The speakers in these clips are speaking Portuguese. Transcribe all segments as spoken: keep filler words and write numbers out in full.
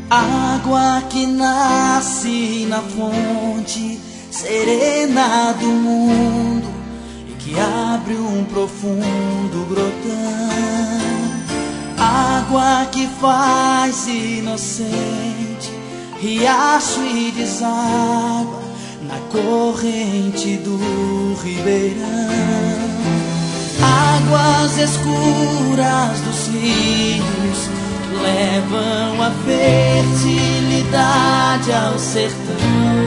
Água que nasce na fonte serena do mundo e que abre um profundo grotão. Água que faz inocente riacho e deságua na corrente do ribeirão. Águas escuras dos rios levam a fertilidade ao sertão.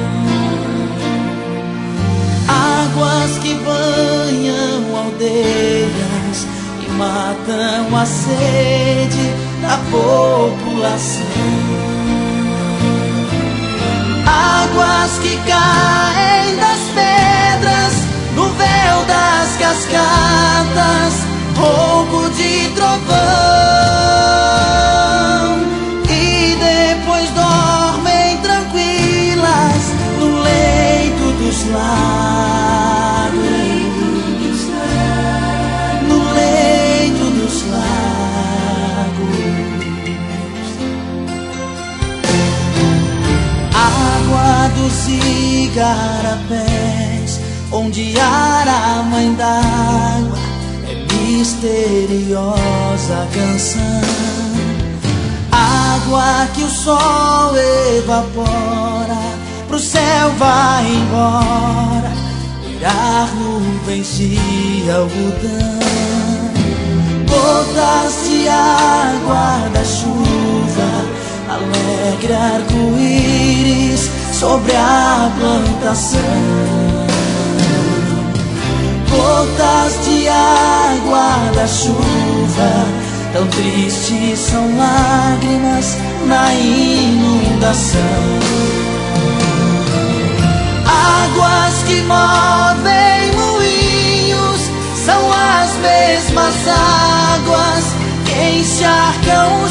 Águas que banham aldeias e matam a sede da população. Águas que caem das pedras no véu das cascadas, roubo de trovão, e depois dormem tranquilas no leito dos lagos, no leito dos lagos. Água dos igarapés, onde a mãe d'água é misteriosa canção. Água que o sol evapora, pro céu vai embora, virar nuvens de algodão. Gotas de água da chuva, alegre arco-íris sobre a plantação. Gotas de água da chuva, tão tristes são lágrimas na inundação. Águas que movem moinhos são as mesmas águas que encharcam o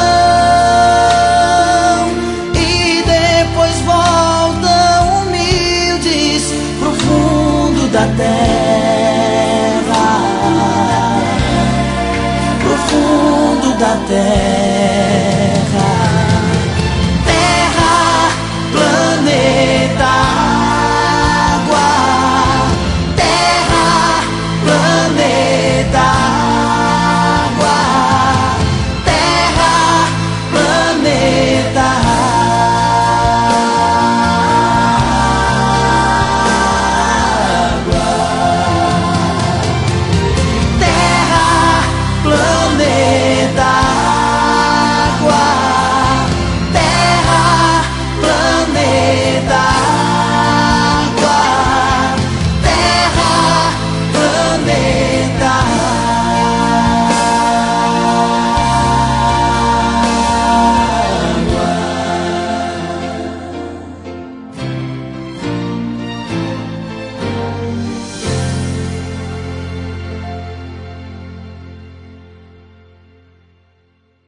chão e depois voltam humildes pro fundo da terra, pro fundo da terra.